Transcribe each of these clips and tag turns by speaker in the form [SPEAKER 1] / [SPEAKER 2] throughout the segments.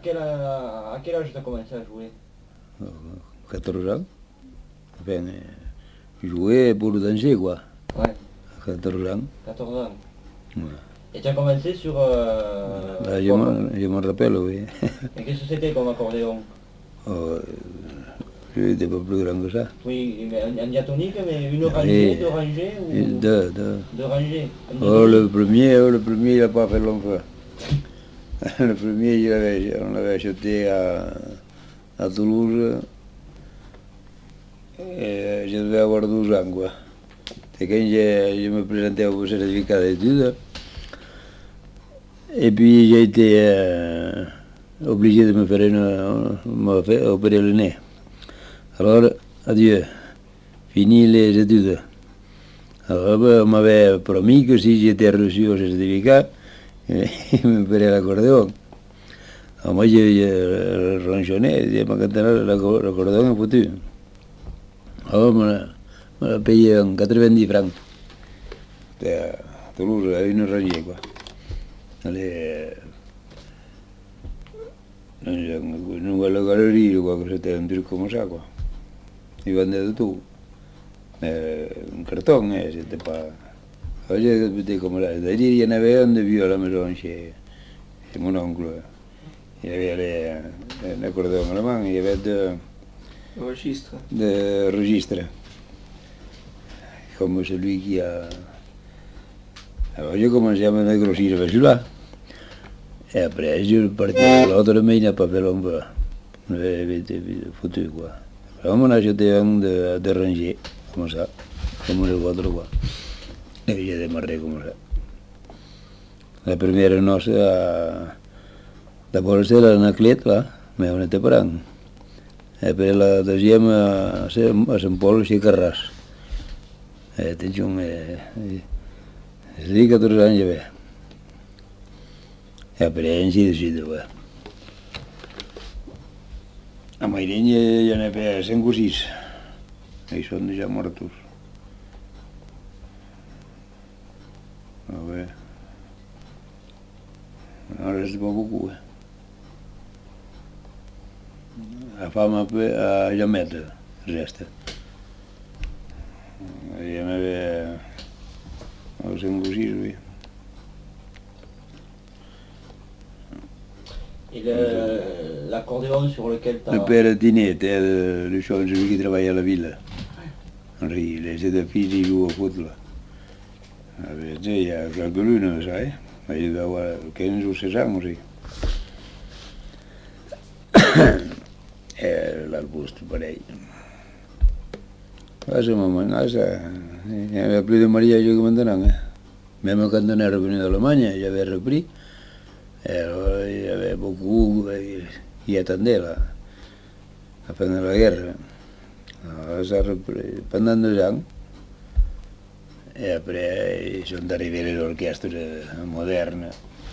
[SPEAKER 1] à quel âge tu as commencé à jouer?
[SPEAKER 2] 14 ans. Enfin, je jouais pour le danger, quoi.
[SPEAKER 1] Ouais,
[SPEAKER 2] 14 ans.
[SPEAKER 1] 14 ans.
[SPEAKER 2] Ouais.
[SPEAKER 1] Et tu as commencé sur...
[SPEAKER 2] Bah,
[SPEAKER 1] quoi,
[SPEAKER 2] je me rappelle, oui.
[SPEAKER 1] et qu'est-ce que c'était comme accordéon?
[SPEAKER 2] Oh, je n'étais pas plus grand que ça.
[SPEAKER 1] Oui, mais un diatonique, mais une
[SPEAKER 2] Et
[SPEAKER 1] rangée, deux rangées ou deux rangées? Un
[SPEAKER 2] Oh,
[SPEAKER 1] diatonique?
[SPEAKER 2] le premier, il n'a pas fait long feu. Le premier, on l'avait acheté à Toulouse. Et je devais avoir 12 ans, quoi. Et quand je me présentais au certificat d'études, et puis j'ai été obligé de me faire opérer le nez. Alors, adieu, fini les études. Alors, on m'avait promis que si j'étais reçu au certificat, il me ferait l'accordéon. Alors moi, j'ai ronchonné, j'ai dit, maintenant, l'accordéon est foutu. Alors, on l'a payé en 90 francs. C'était à Toulouse, à une rangée, quoi. Dans une nouvelle galerie, quoi, que c'était un truc comme ça, quoi. Ils vendaient de tout. Mais un carton, c'était pas... C'était comme là. C'est-à-dire, il y en avait un de vieux à la maison chez mon oncle. Il y avait un accordéon allemand, il y avait deux
[SPEAKER 1] Registre.
[SPEAKER 2] registres. Comme celui qui a... Alors j'ai commencé à me dégrossir avec celui-là. Et après, je suis parti à l'autre, mais il n'a pas fait long feu. On avait été foutu, quoi. Alors on a acheté un de rangée, comme ça, comme le vôtre, quoi. Et j'ai démarré comme ça. La première noce, d'abord c'était l'anaclette, là, mais on était parents. Et après la deuxième, à Saint-Paul, chez Carras. Et attention, c'est 14 ans j'avais. Et après, ainsi de suite, ouais. A Mayrin, il y en avait 5 ou 6. Ils sont déjà morts tous. Ah ouais. Il n'en reste pas beaucoup. La femme a jamais reste. Il y en avait 5 ou 6, oui.
[SPEAKER 1] Et l'accordéon sur lequel tu as...
[SPEAKER 2] Le père Tinet était celui qui travaillait à la ville. Henri, les deux filles, ils jouent au foot, là. Il y a quelques lunes, ça, hein. Il devait avoir 15 ou 16 ans aussi. Et l'arbuste, pareil. À ce moment-là, il n'y avait plus de mariage que maintenant. Hein. Même quand on est revenu d'Allemagne, j'avais repris. Et alors, il y avait beaucoup qui attendaient là, à la fin de la guerre. Alors, ça a repris pendant 2 ans. Et après, ils sont arrivés les orchestres modernes.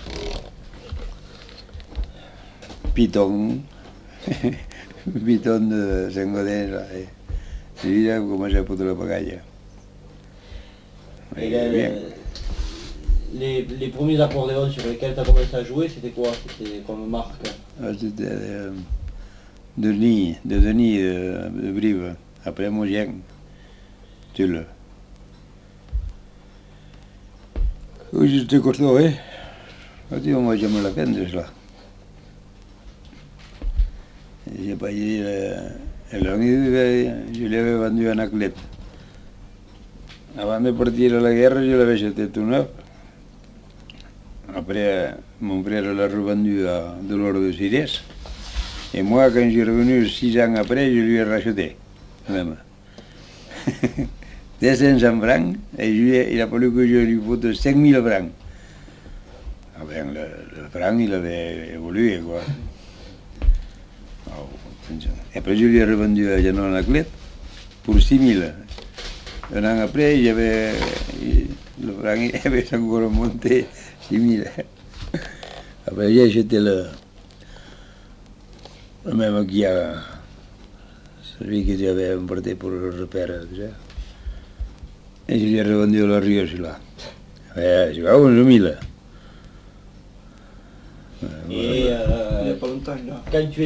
[SPEAKER 2] Python, Python de Saint-Gaudens, là. Celui-là, a commencé à foutre la pagaille.
[SPEAKER 1] Les premiers accordéons sur lesquels tu as commencé à jouer, c'était quoi? C'était comme marque?
[SPEAKER 2] C'était Denis de Brive. Après, Mogien, Tulle. Oui, c'était costaud, hein. Moi, j'aime la peine de cela. J'ai pas dit, je l'avais vendu à Anaclet. Avant de partir à la guerre, je l'avais acheté tout neuf. Après, mon frère l'a revendu à Delors de Sirès. Et moi, quand je suis revenu 6 ans après, je lui ai racheté, même. 200 francs, et il a fallu que je lui foute 5000 francs. Ah ben, le franc, il avait évolué, quoi. Et après, je lui ai revendu à Janon Anaclet pour 6000. Un an après, le franc il avait encore monté 6000. Après, j'ai acheté le même qui a celui que j'avais importé pour le repère. Et je lui ai revendu la rue, celui-là. Je vais à 11 000.
[SPEAKER 1] Et
[SPEAKER 3] Il n'y a pas longtemps, là.
[SPEAKER 1] quand tu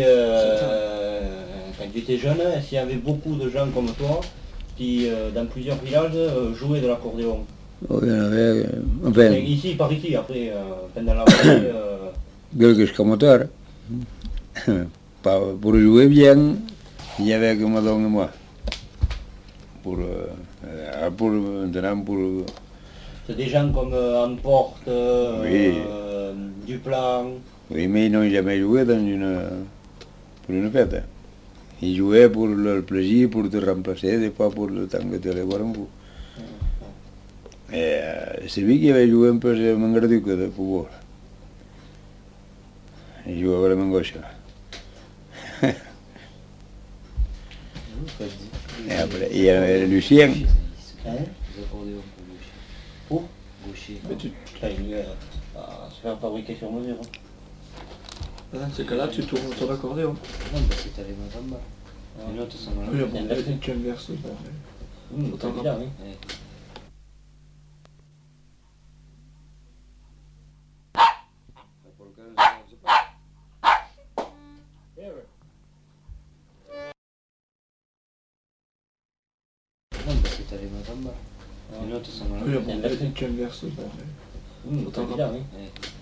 [SPEAKER 1] étais jeune, s'il y avait beaucoup de gens comme toi qui, dans plusieurs villages, jouaient de l'accordéon.
[SPEAKER 2] Oh, il y en avait, enfin,
[SPEAKER 1] Et ici, par ici, après, dans la vallée,
[SPEAKER 2] quelques moteurs. Pour jouer bien, il y avait que madame et moi. Maintenant, pour...
[SPEAKER 1] c'est des gens comme Amporte,
[SPEAKER 2] Oui.
[SPEAKER 1] Duplan.
[SPEAKER 2] Oui, mais ils n'ont jamais joué pour une fête. Ils jouaient pour le plaisir, pour te remplacer, des fois pour le temps que tu allais voir un coup. Et c'est lui qui avait joué un peu ce Mangarduc de football. Il jouait avec le Mangocha. Et après, il y avait Lucien.
[SPEAKER 1] Hein?
[SPEAKER 4] Les accordéons pour gaucher.
[SPEAKER 1] Pour
[SPEAKER 4] Gaucher.
[SPEAKER 3] Mais tu,
[SPEAKER 1] Enfin, à se faire fabriquer sur mesure.
[SPEAKER 3] dans ce cas-là, tu tournes ton accordéon.
[SPEAKER 4] Non, parce que t'as les mains en bas. Les notes sont dans
[SPEAKER 3] Oui,
[SPEAKER 4] la
[SPEAKER 3] bon,
[SPEAKER 1] inversé.
[SPEAKER 3] tu inverses. Bon.
[SPEAKER 1] C'est évident, oui.
[SPEAKER 4] Ouais. Non, parce que t'as les mains en bas. Les notes sont dans la
[SPEAKER 3] Oui, bon,
[SPEAKER 1] inversé.
[SPEAKER 3] tu inverses.
[SPEAKER 1] C'est évident, oui.
[SPEAKER 4] Ouais.